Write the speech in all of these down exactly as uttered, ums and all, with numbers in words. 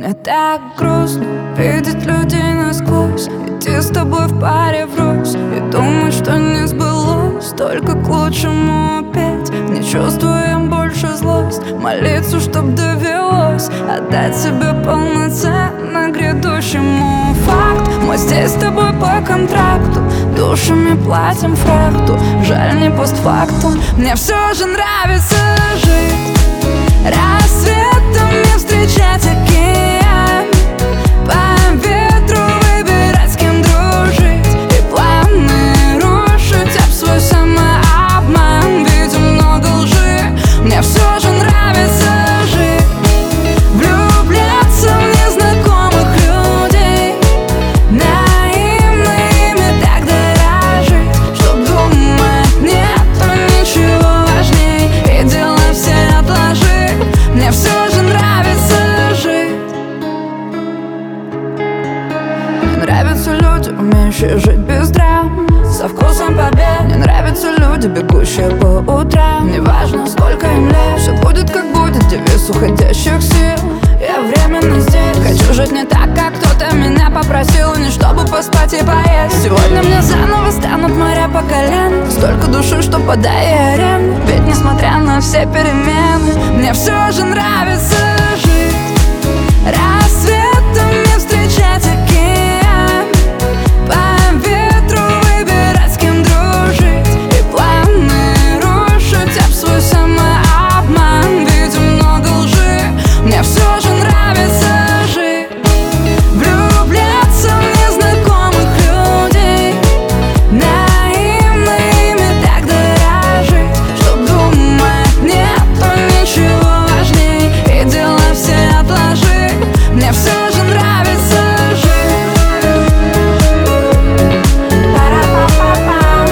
Мне так грустно видеть людей насквозь, идти с тобой в паре врозь и думать, что не сбылось, только к лучшему опять. Не чувствуем больше злость, молиться, чтоб довелось отдать себе полноценно грядущему факт. Мы здесь с тобой по контракту, душами платим фрахту, жаль не постфактум. Мне все же нравится жить, рассветом не встречать океан, по ветру выбирать, с кем дружить, и планы рушить об свой самообман. Видим много лжи, мне все же нравится жить, влюбляться в незнакомых людей, наивно ими так дорожить, чтоб думать нету ничего важней, и дела все отложить. Мне все же нравится жить. Мне нравятся люди, умеющие жить без драм, со вкусом побед. Мне нравятся люди, бегущие по утрам, неважно сколько им лет, все будет как будет, девиз уходящих сил. Я временно здесь, хочу жить не так, как кто-то меня попросил, не чтобы поспать и поесть. Сегодня мне заново станут моря по колен, столько души, что подай аренду. Ведь несмотря на все перемены, мне все же нравится жить, рассветом не встречать океан, по ветру выбирать, с кем дружить, и планы рушить об свой самообман. Видим много лжи, мне все же нравится жить, влюбляться в незнакомых людей, наивно ими так дорожить, чтоб думать нету ничего важней, и дела все отложить. Мне все же нравится жить. Пара-па-па-пам,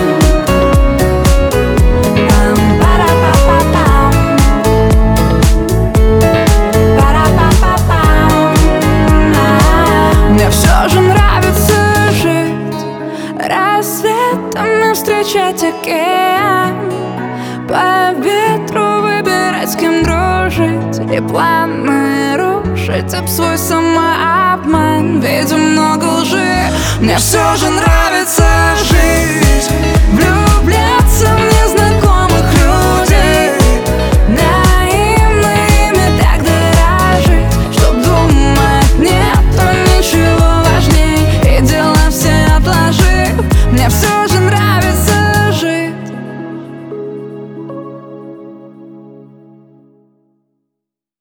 пам-пара-па-па-пам, пара-па-па-пам. Мне все же нравится жить, рассветом встречать океан, по ветру выбирать, с кем дружить, и планы рушить об свой самообман. Видим много лжи, мне все же нравится жить, влюбляться